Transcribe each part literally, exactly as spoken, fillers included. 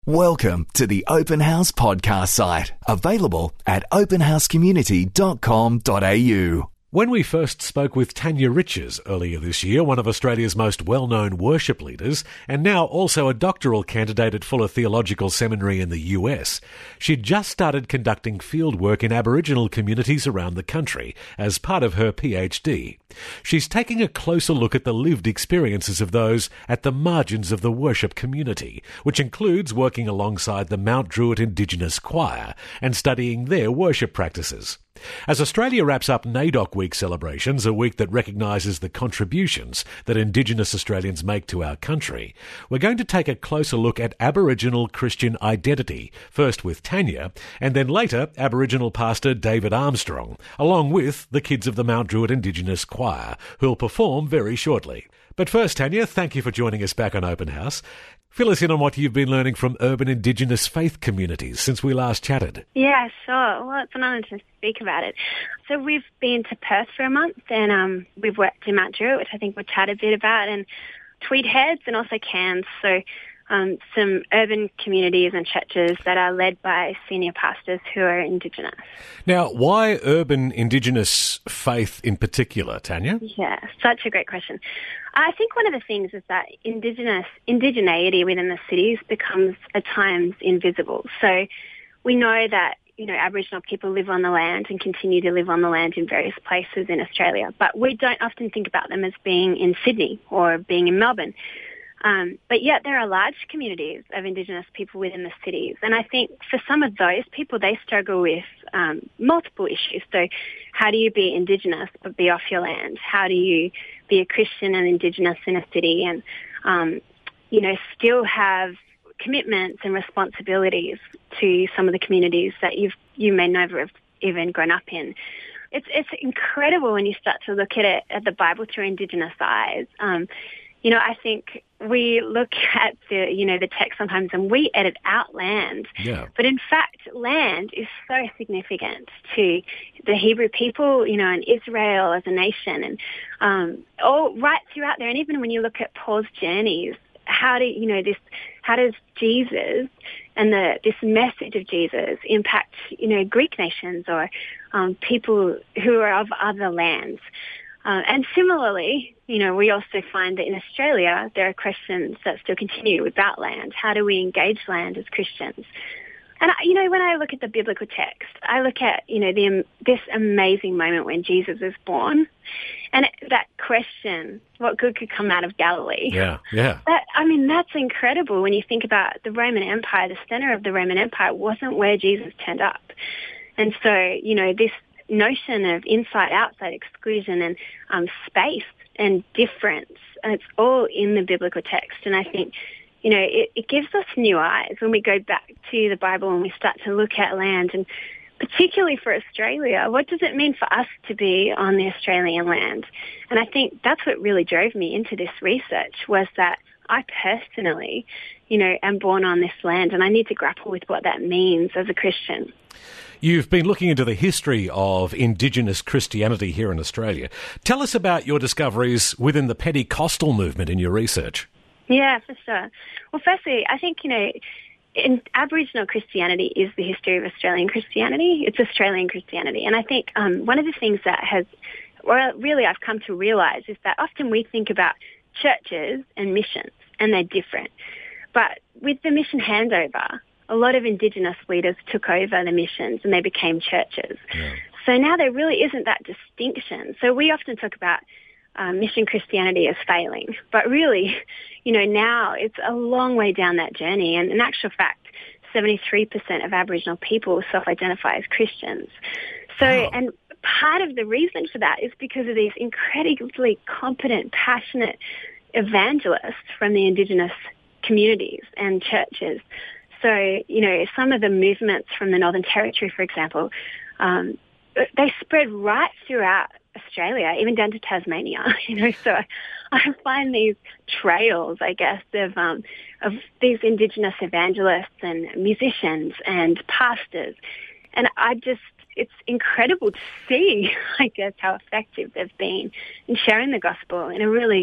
Welcome to the Open House podcast site, available at open house community dot com dot a u. When we first spoke with Tanya Riches earlier this year, one of Australia's most well-known worship leaders, and now also a doctoral candidate at Fuller Theological Seminary in the U S, she'd just started conducting fieldwork in Aboriginal communities around the country as part of her PhD. She's taking a closer look at the lived experiences of those at the margins of the worship community, which includes working alongside the Mount Druitt Indigenous Choir and studying their worship practices. As Australia wraps up NAIDOC Week celebrations, a week that recognises the contributions that Indigenous Australians make to our country, we're going to take a closer look at Aboriginal Christian identity, first with Tanya, and then later Aboriginal pastor David Armstrong, along with the kids of the Mount Druitt Indigenous Choir, who'll perform very shortly. But first, Tanya, thank you for joining us back on Open House. Fill us in on what you've been learning from urban Indigenous faith communities since we last chatted. Yeah, sure. Well, it's an honour to speak about it. So we've been to Perth for a month, and um, we've worked in Mount Druitt, which I think we'll chat a bit about, and Tweed Heads and also Cairns. So um, some urban communities and churches that are led by senior pastors who are Indigenous. Now, why urban Indigenous faith in particular, Tanya? Yeah, such a great question. I think one of the things is that indigenous indigeneity within the cities becomes at times invisible. So we know that, you know, Aboriginal people live on the land and continue to live on the land in various places in Australia, but we don't often think about them as being in Sydney or being in Melbourne. Um, but yet there are large communities of Indigenous people within the cities. And I think for some of those people, they struggle with um, multiple issues. So how do you be Indigenous but be off your land? How do you be a Christian and Indigenous in a city and, um, you know, still have commitments and responsibilities to some of the communities that you've, you may never have even grown up in? It's, it's incredible when you start to look at it, at the Bible through Indigenous eyes. Um, You know, I think we look at the, you know, the text sometimes and we edit out land. Yeah. But in fact, land is so significant to the Hebrew people, you know, and Israel as a nation and um, all right throughout there. And even when you look at Paul's journeys, how do, you know, this, how does Jesus and the, this message of Jesus impact, you know, Greek nations or um, people who are of other lands? Uh, and similarly, you know, we also find that in Australia, there are questions that still continue about land. How do we engage land as Christians? And, you know, when I look at the biblical text, I look at, you know, the, um, this amazing moment when Jesus is born. And it, that question, what good could come out of Galilee? Yeah, yeah. That, I mean, that's incredible when you think about the Roman Empire. The center of the Roman Empire wasn't where Jesus turned up. And so, you know, this notion of inside, outside, exclusion and um, space and difference, and it's all in the biblical text. And I think, you know, it, it gives us new eyes when we go back to the Bible and we start to look at land, and particularly for Australia, what does it mean for us to be on the Australian land? And I think that's what really drove me into this research, was that I personally, you know, am born on this land, and I need to grapple with what that means as a Christian. You've been looking into the history of Indigenous Christianity here in Australia. Tell us about your discoveries within the Pentecostal movement in your research. Yeah, for sure. Well, firstly, I think, you know, in Aboriginal Christianity is the history of Australian Christianity. It's Australian Christianity. And I think um, one of the things that has, well, really I've come to realise is that often we think about churches and missions, and they're different. But with the mission handover, a lot of Indigenous leaders took over the missions and they became churches. Yeah. So now there really isn't that distinction. So we often talk about um, mission Christianity as failing, but really, you know, now it's a long way down that journey. And in actual fact, seventy-three percent of Aboriginal people self-identify as Christians. So, wow. And part of the reason for that is because of these incredibly competent, passionate evangelists from the Indigenous communities and churches. So, you know, some of the movements from the Northern Territory, for example, um, they spread right throughout Australia, even down to Tasmania, you know, so I find these trails, I guess, of, um, of these Indigenous evangelists and musicians and pastors. And I just, it's incredible to see, I guess, how effective they've been in sharing the gospel in a really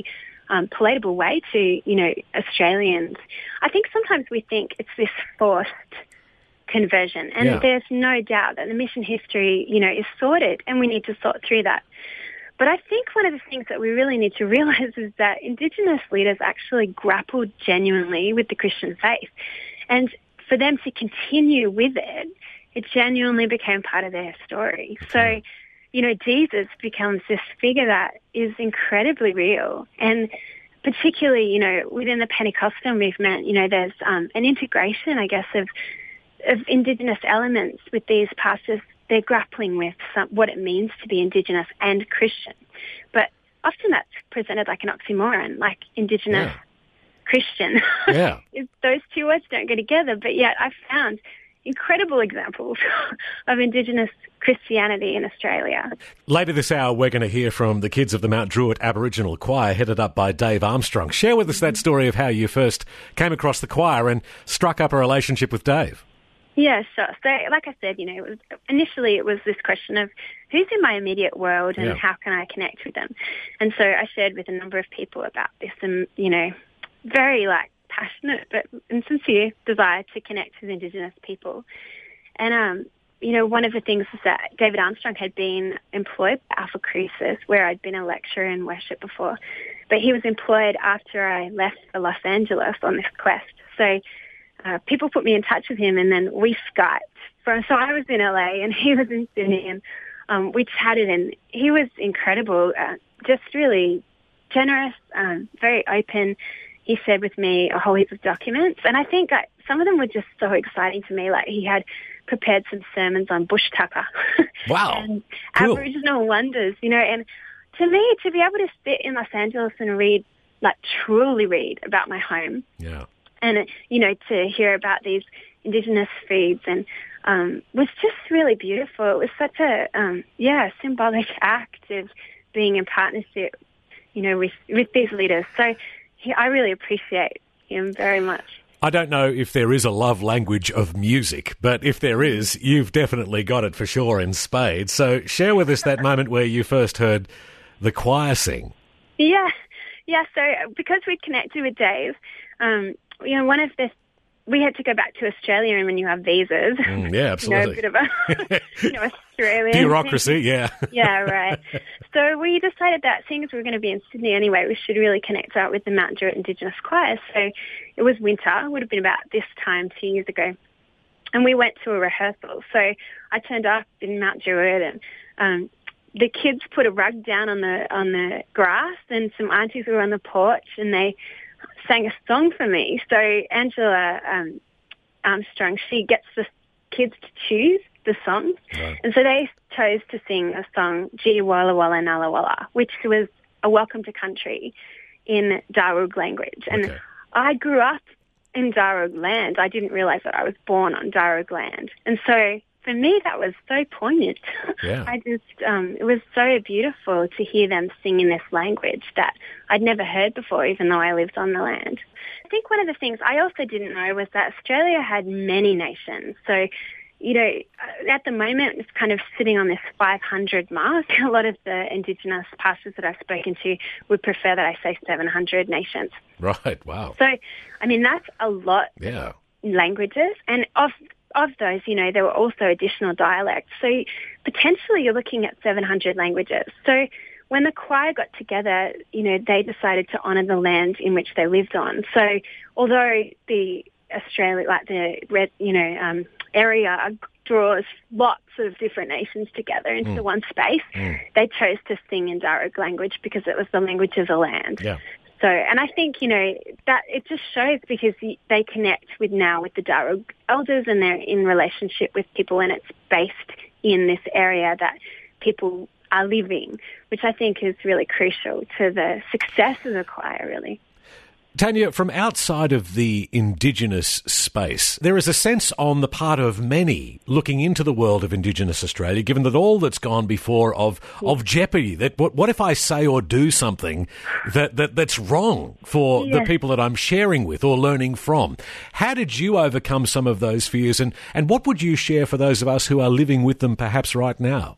um, palatable way to, you know, Australians. I think sometimes we think it's this forced conversion, and yeah. there's no doubt that the mission history, you know, is sorted, and we need to sort through that. But I think one of the things that we really need to realise is that Indigenous leaders actually grappled genuinely with the Christian faith, and for them to continue with it, it genuinely became part of their story. So, you know, Jesus becomes this figure that is incredibly real. And particularly, you know, within the Pentecostal movement, you know, there's um, an integration, I guess, of, of Indigenous elements with these pastors. They're grappling with some, what it means to be Indigenous and Christian. But often that's presented like an oxymoron, like Indigenous yeah. Christian. Yeah. Those two words don't go together, but yet I've found incredible examples of Indigenous Christianity in Australia. Later this hour, we're going to hear from the kids of the Mount Druitt Aboriginal Choir, headed up by Dave Armstrong. Share with us that story of how you first came across the choir and struck up a relationship with Dave. Yeah, sure. So, like I said, you know, it was, initially it was this question of who's in my immediate world and yeah. how can I connect with them? And so I shared with a number of people about this and, you know, very, like, passionate but and sincere desire to connect with Indigenous people. And, um, you know, one of the things is that David Armstrong had been employed by Alpha Crucis, where I'd been a lecturer in worship before, but he was employed after I left for Los Angeles on this quest. So uh, people put me in touch with him, and then we Skyped. From, so I was in L A and he was in Sydney, and um, we chatted, and he was incredible, uh, just really generous, um, very open. He shared with me a whole heap of documents, and I think that some of them were just so exciting to me. Like, he had prepared some sermons on bush tucker. Wow. and cool. Aboriginal wonders, you know, and to me, to be able to sit in Los Angeles and read, like truly read about my home. Yeah. And, you know, to hear about these Indigenous foods and um, was just really beautiful. It was such a, um, yeah, symbolic act of being in partnership, you know, with, with these leaders. So, He, I really appreciate him very much. I don't know if there is a love language of music, but if there is, you've definitely got it for sure in spades. So share with us that moment where you first heard the choir sing. Yeah, yeah. So because we connected with Dave, um, you know, one of the we had to go back to Australia and renew our visas. Mm, yeah, absolutely. You know, a bit of a you know, Australian bureaucracy, yeah. Yeah, right. So we decided that seeing as we were going to be in Sydney anyway, we should really connect out with the Mount Druitt Indigenous Choir. So it was winter, it would have been about this time two years ago. And we went to a rehearsal. So I turned up in Mount Druitt, and um, the kids put a rug down on the on the grass, and some aunties were on the porch, and they sang a song for me. So Angela um, Armstrong, she gets the kids to choose the songs. Right. And so they chose to sing a song, Gee Walla Walla Nalla Walla, which was a welcome to country in Darug language. And okay. I grew up in Darug land. I didn't realise that I was born on Darug land. And so for me, that was so poignant. Yeah. I just, um, it was so beautiful to hear them sing in this language that I'd never heard before, even though I lived on the land. I think one of the things I also didn't know was that Australia had many nations. So, you know, at the moment, it's kind of sitting on this five hundred mark. A lot of the Indigenous pastors that I've spoken to would prefer that I say seven hundred nations. Right, wow. So, I mean, that's a lot yeah. of languages. And of Of those, you know, there were also additional dialects. So potentially you're looking at seven hundred languages. So when the choir got together, you know, they decided to honour the land in which they lived on. So although the Australia, like the red, you know, um, area draws lots of different nations together into mm. one space, mm. they chose to sing in Darug language because it was the language of the land. Yeah. So, and I think, you know, that it just shows because they connect with now with the Darug elders, and they're in relationship with people, and it's based in this area that people are living, which I think is really crucial to the success of the choir, really. Tanya, from outside of the Indigenous space, there is a sense on the part of many looking into the world of Indigenous Australia, given that all that's gone before of yeah. of jeopardy, that what, what if I say or do something that, that that's wrong for yeah. the people that I'm sharing with or learning from? How did you overcome some of those fears, and, and what would you share for those of us who are living with them perhaps right now?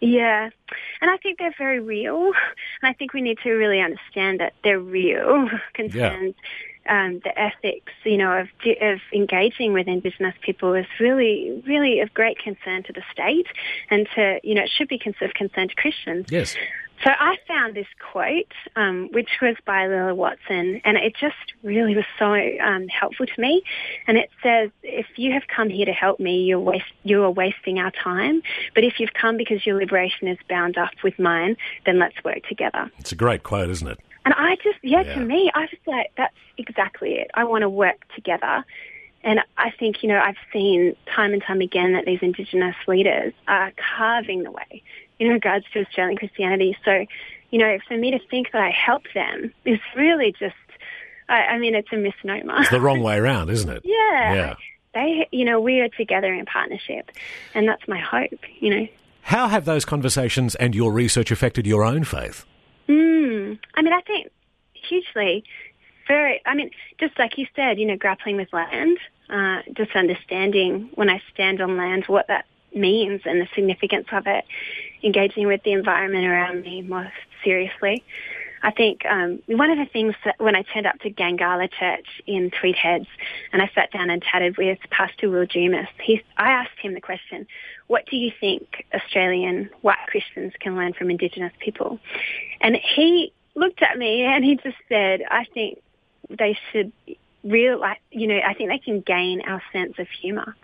Yeah, and I think they're very real, and I think we need to really understand that they're real concerns. Yeah. Um, the ethics, you know, of, of engaging with Indigenous people is really, really of great concern to the state, and to, you know, it should be of concern to Christians. Yes. So I found this quote, um, which was by Lilla Watson, and it just really was so um, helpful to me. And it says, if you have come here to help me, you're, waste, you are wasting our time. But if you've come because your liberation is bound up with mine, then let's work together. It's a great quote, isn't it? And I just, yeah, yeah. to me, I was like, that's exactly it. I want to work together. And I think, you know, I've seen time and time again that these Indigenous leaders are carving the way in regards to Australian Christianity. So, you know, for me to think that I help them is really just, I, I mean, it's a misnomer. It's the wrong way around, isn't it? yeah. Yeah. They, you know, we are together in partnership, and that's my hope, you know. How have those conversations and your research affected your own faith? Mm, I mean, I think hugely. Very, I mean, just like you said, you know, grappling with land, uh, just understanding when I stand on land what that means and the significance of it, engaging with the environment around me more seriously. I think um, one of the things that when I turned up to Gangala Church in Tweed Heads and I sat down and chatted with Pastor Will Dumas, he, I asked him the question, what do you think Australian white Christians can learn from Indigenous people? And he looked at me and he just said, I think they should real, like, you know, I think they can gain our sense of humour.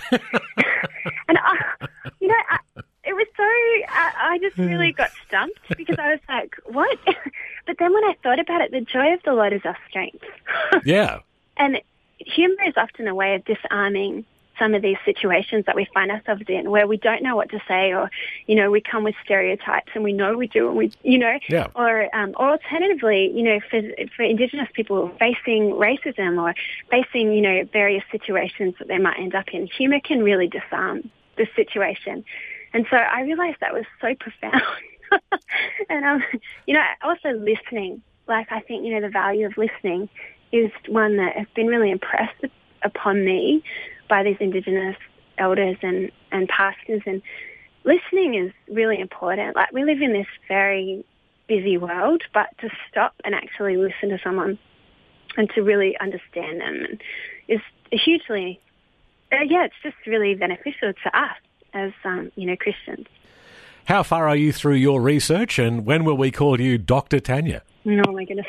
And, I, you know, I, it was so, I, I just really got stumped because I was like, what? But then when I thought about it, the joy of the Lord is our strength. Yeah. And humour is often a way of disarming some of these situations that we find ourselves in where we don't know what to say, or, you know, we come with stereotypes and we know we do and we, you know, yeah. or, um, or alternatively, you know, for, for Indigenous people facing racism or facing, you know, various situations that they might end up in, humour can really disarm the situation. And so I realised that was so profound. And, um, you know, also listening, like I think, you know, the value of listening is one that has been really impressed upon me by these Indigenous elders and, and pastors. And listening is really important. Like, we live in this very busy world, but to stop and actually listen to someone and to really understand them is hugely, uh, yeah, it's just really beneficial to us as, um, you know, Christians. How far are you through your research, and when will we call you Doctor Tanya? Oh, my goodness.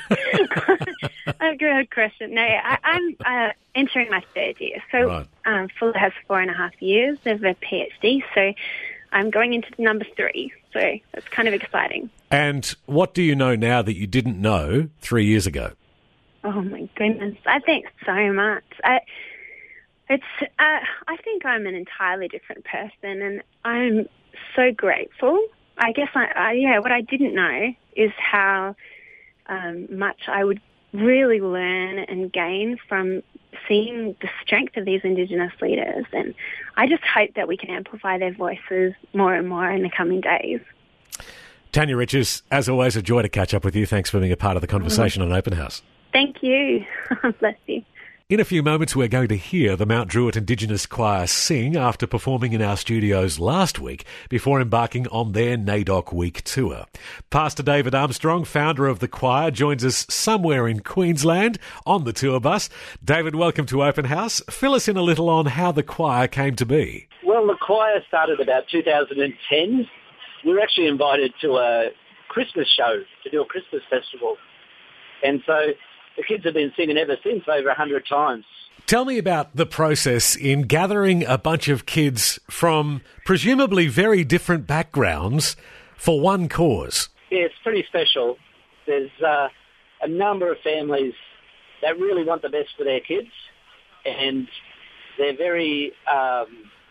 A good question. No, I, I'm uh, entering my third year. So right. um, Fuller has four and a half years of a PhD, so I'm going into number three. So that's kind of exciting. And what do you know now that you didn't know three years ago? Oh, my goodness. I think so much. I, it's. Uh, I think I'm an entirely different person, and I'm so grateful. I guess, I, I yeah, what I didn't know is how um, much I would really learn and gain from seeing the strength of these Indigenous leaders. And I just hope that we can amplify their voices more and more in the coming days. Tanya Riches, as always, a joy to catch up with you. Thanks for being a part of the conversation on Open House. Thank you. Bless you. In a few moments, we're going to hear the Mount Druitt Indigenous Choir sing after performing in our studios last week before embarking on their NAIDOC Week tour. Pastor David Armstrong, founder of the choir, joins us somewhere in Queensland on the tour bus. David, welcome to Open House. Fill us in a little on how the choir came to be. Well, the choir started about two thousand ten. We were actually invited to a Christmas show to do a Christmas festival. And so the kids have been singing ever since, over a hundred times. Tell me about the process in gathering a bunch of kids from presumably very different backgrounds for one cause. Yeah, it's pretty special. There's uh, a number of families that really want the best for their kids, and they're very, um,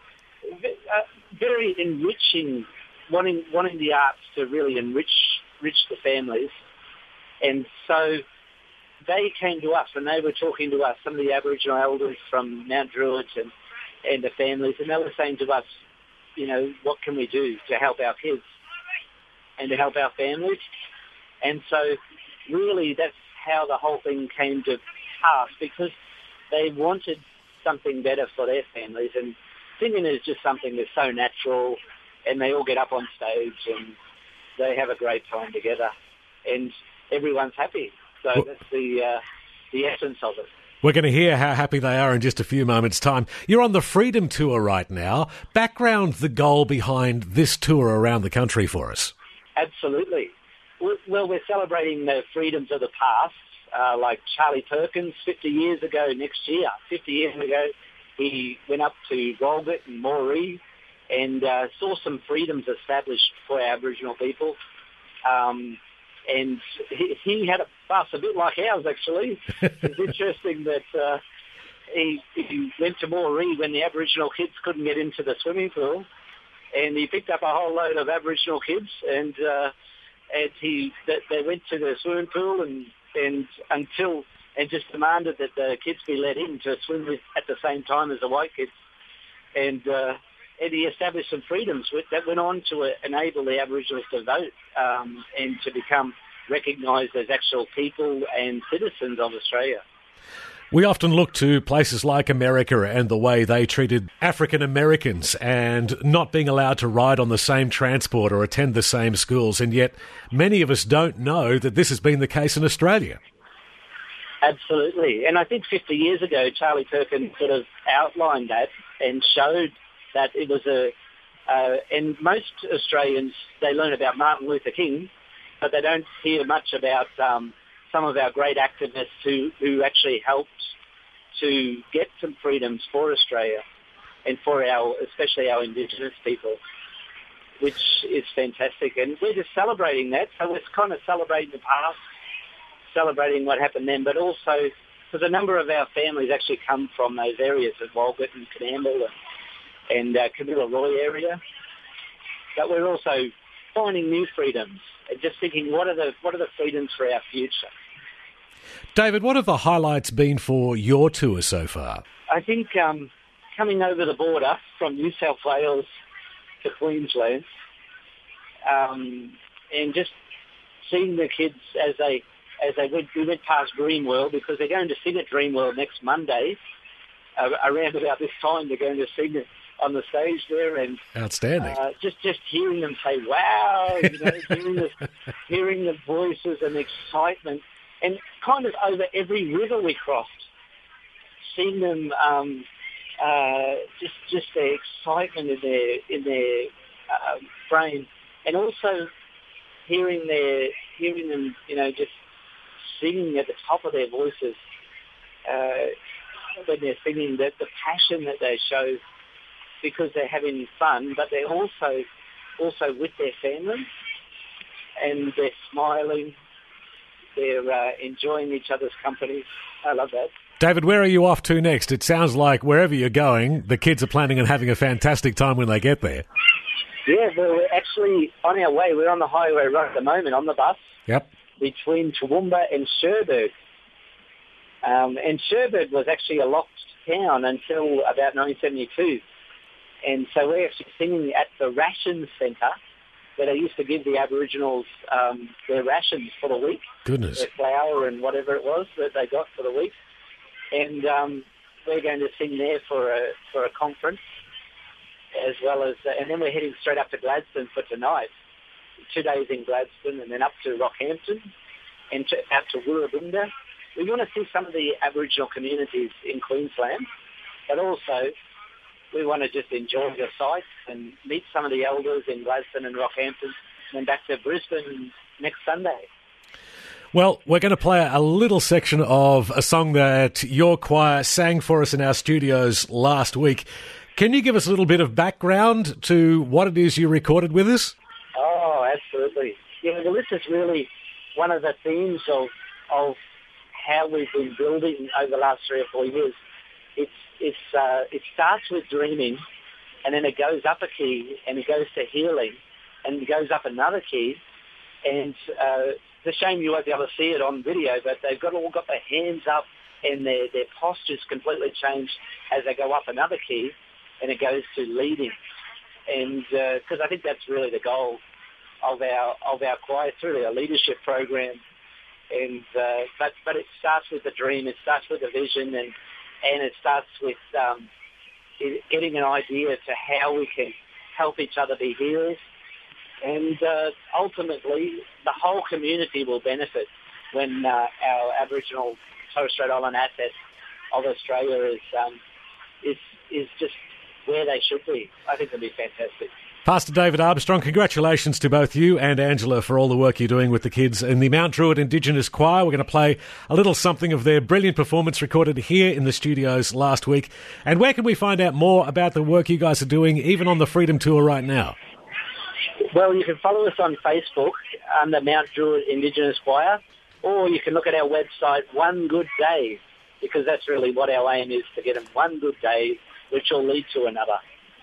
very enriching, wanting wanting the arts to really enrich, enrich the families. And so they came to us and they were talking to us, some of the Aboriginal elders from Mount Druitt and, and the families, and they were saying to us, you know, what can we do to help our kids and to help our families? And so really that's how the whole thing came to pass, because they wanted something better for their families. And singing is just something that's so natural and they all get up on stage and they have a great time together, and everyone's happy. So well, that's the uh, the essence of it. We're going to hear how happy they are in just a few moments' time. You're on the Freedom Tour right now. Background the goal behind this tour around the country for us. Absolutely. Well, we're celebrating the freedoms of the past, uh, like Charlie Perkins fifty years ago next year. fifty years ago, he went up to Walgett and Moree and uh, saw some freedoms established for Aboriginal people. Um, and he, he had a bus a bit like ours, actually. It's interesting that uh, he, he went to Moree when the Aboriginal kids couldn't get into the swimming pool, and he picked up a whole load of Aboriginal kids, and uh, and he they went to the swimming pool and and until and just demanded that the kids be let in to swim with at the same time as the white kids, and uh, and he established some freedoms that went on to uh, enable the Aboriginals to vote um, and to become recognised as actual people and citizens of Australia. We often look to places like America and the way they treated African Americans and not being allowed to ride on the same transport or attend the same schools, and yet many of us don't know that this has been the case in Australia. Absolutely. And I think fifty years ago, Charlie Perkins sort of outlined that and showed that it was a... Uh, and most Australians, they learn about Martin Luther King, but they don't hear much about... Um, some of our great activists who, who actually helped to get some freedoms for Australia and for our, especially our Indigenous people, which is fantastic. And we're just celebrating that. So it's kind of celebrating the past, celebrating what happened then, but also because a number of our families actually come from those areas of Walgett and Coonamble and, and uh, Camilla Roy area. But we're also finding new freedoms and just thinking, what are the what are the freedoms for our future? David, what have the highlights been for your tour so far? I think um, coming over the border from New South Wales to Queensland, um, and just seeing the kids as they as they went, we went past Dreamworld, because they're going to sing at Dreamworld next Monday. Uh, around about this time, they're going to sing it on the stage there, and outstanding. Uh, just just hearing them say "wow," you know, hearing the hearing the voices and the excitement, and kind of over every river we crossed, seeing them um, uh, just just their excitement in their in their uh, brain, and also hearing their hearing them, you know, just singing at the top of their voices uh, when they're singing, that the passion that they show, because they're having fun, but they're also also with their family, and they're smiling, they're uh, enjoying each other's company. I love that. David, where are you off to next? It sounds like wherever you're going, the kids are planning on having a fantastic time when they get there. Yeah, we're actually on our way. We're on the highway right at the moment, on the bus. Yep. Between Toowoomba and Cherbourg. Um, and Cherbourg was actually a locked town until about nineteen seventy-two. And so we're actually singing at the ration centre where they used to give the Aboriginals um, their rations for the week. Goodness. Their flour and whatever it was that they got for the week. And um, we're going to sing there for a for a conference, as well as, uh, and then we're heading straight up to Gladstone for tonight. Two days in Gladstone, and then up to Rockhampton and to, out to Woorabinda. We want to see some of the Aboriginal communities in Queensland, but also we want to just enjoy the sights and meet some of the elders in Gladstone and Rockhampton, and then back to Brisbane next Sunday. Well, we're going to play a little section of a song that your choir sang for us in our studios last week. Can you give us a little bit of background to what it is you recorded with us? Oh, absolutely. Yeah, well, this is really one of the themes of of how we've been building over the last three or four years. It's it's uh, it starts with dreaming, and then it goes up a key, and it goes to healing, and it goes up another key. And uh, it's a shame you won't be able to see it on video, but they've got all got their hands up, and their their postures completely change as they go up another key, and it goes to leading. And because uh, I think that's really the goal of our of our choir. It's really a leadership program, and uh, but but it starts with the dream. It starts with the vision, and and it starts with um, getting an idea to how we can help each other be healers, and uh, ultimately the whole community will benefit when uh, our Aboriginal Torres Strait Island assets of Australia is um, is is just where they should be. I think it'll be fantastic. Pastor David Armstrong, congratulations to both you and Angela for all the work you're doing with the kids in the Mount Druitt Indigenous Choir. We're going to play a little something of their brilliant performance recorded here in the studios last week. And where can we find out more about the work you guys are doing, even on the Freedom Tour right now? Well, you can follow us on Facebook under Mount Druitt Indigenous Choir, or you can look at our website, One Good Day, because that's really what our aim is, to get them one good day, which will lead to another.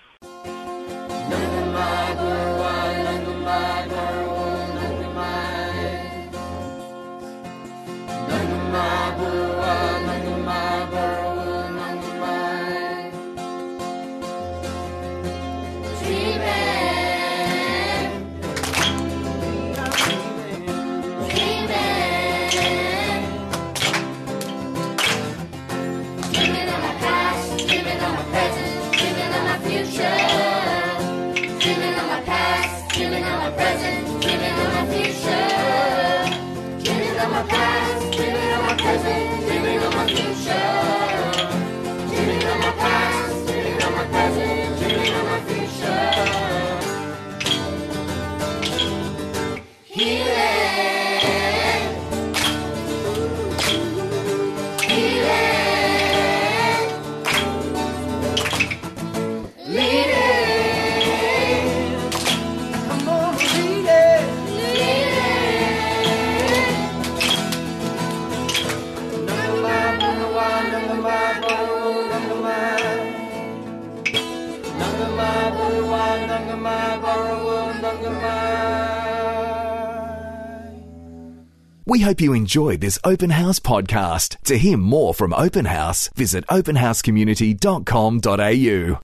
We hope you enjoyed this Open House podcast. To hear more from Open House, visit open house community dot com dot a u.